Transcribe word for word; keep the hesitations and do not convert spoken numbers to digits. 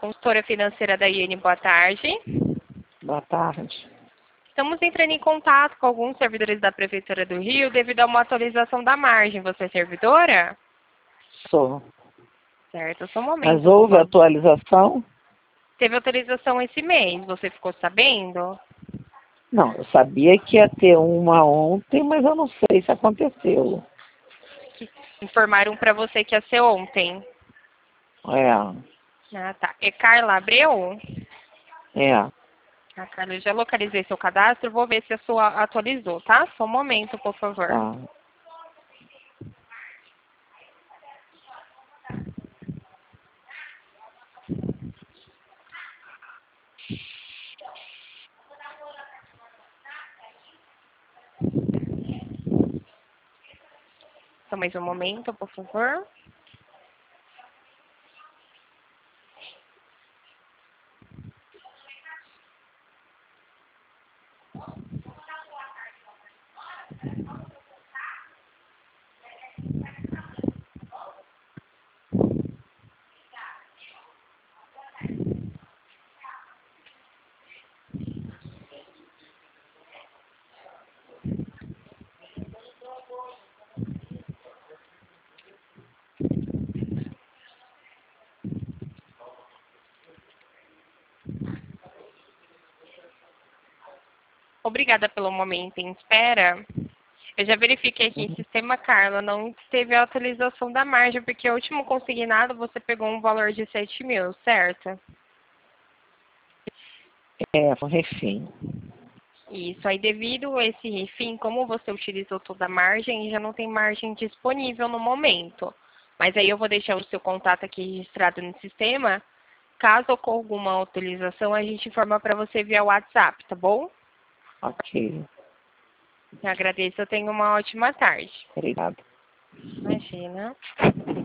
consultora financeira da I N. Boa tarde. Boa tarde. Estamos entrando em contato com alguns servidores da Prefeitura do Rio devido a uma atualização da margem. Você é servidora? Sou. Certo, só um momento. Mas houve por favor. atualização? Teve autorização esse mês, você ficou sabendo? Não, eu sabia que ia ter uma ontem, mas eu não sei se aconteceu. Informaram para você que ia ser ontem. É, Ah, tá. É Carla Abreu? é. Ah, Carla, eu já localizei seu cadastro, vou ver se a sua atualizou, tá? Só um momento, por favor. Tá. Só mais um momento, por favor. Obrigada pelo momento em espera. Eu já verifiquei aqui em sistema, Carla, não teve a atualização da margem, porque o último consignado você pegou um valor de sete mil, certo? É, foi refém. Isso, aí devido a esse refim, como você utilizou toda a margem, já não tem margem disponível no momento. Mas aí eu vou deixar o seu contato aqui registrado no sistema. Caso ocorra alguma utilização, a gente informa para você via WhatsApp, tá bom? Ok. Eu agradeço, eu tenho uma ótima tarde. Obrigada. Imagina.